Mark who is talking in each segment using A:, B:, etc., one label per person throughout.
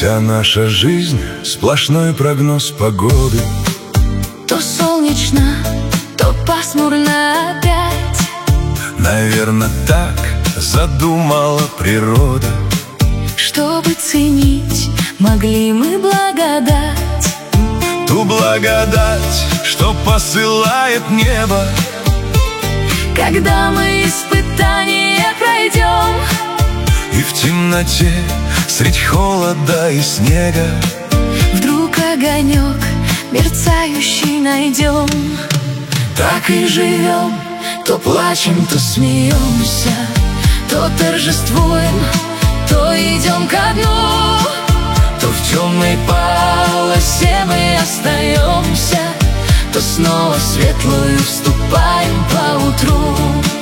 A: Вся наша жизнь — сплошной прогноз погоды.
B: То солнечно, то пасмурно опять.
A: Наверно, так задумала природа.
B: Чтобы ценить, могли мы благодать.
A: Ту благодать, что посылает небо.
B: Когда мы испытания пройдем,
A: И в темноте, средь холода и снега,
B: вдруг огонек мерцающий найдем. Так и живем, то плачем, то смеемся, то торжествуем, то идем ко дну, то в темной полосе мы остаемся, то снова в светлую вступаем поутру.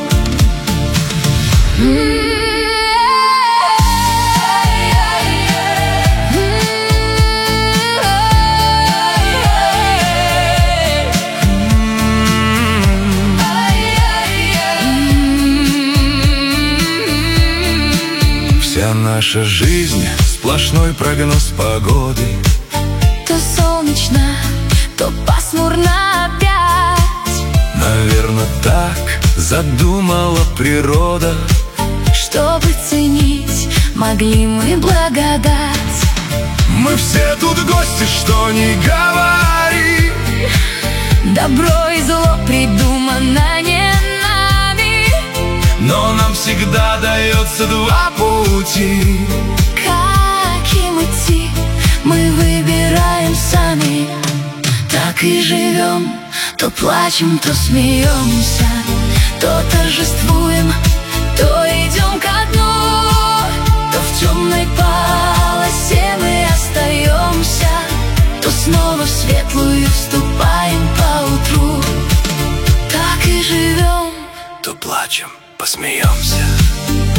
A: Вся наша жизнь — сплошной прогноз погоды.
B: То солнечно, то пасмурно опять.
A: Наверно, так задумала природа.
B: Чтобы ценить, могли мы благодать.
A: Мы все тут гости, что ни говори.
B: Добро и зло придумано не нами,
A: Но нам всегда дается два пути.
B: каким идти мы выбираем сами. Так и живем, то плачем, то смеемся, то торжествуем, то идем ко дну, то в темной полосе мы остаемся, то снова в светлую вступаем поутру. Так и живем,
A: То плачем, посмеемся,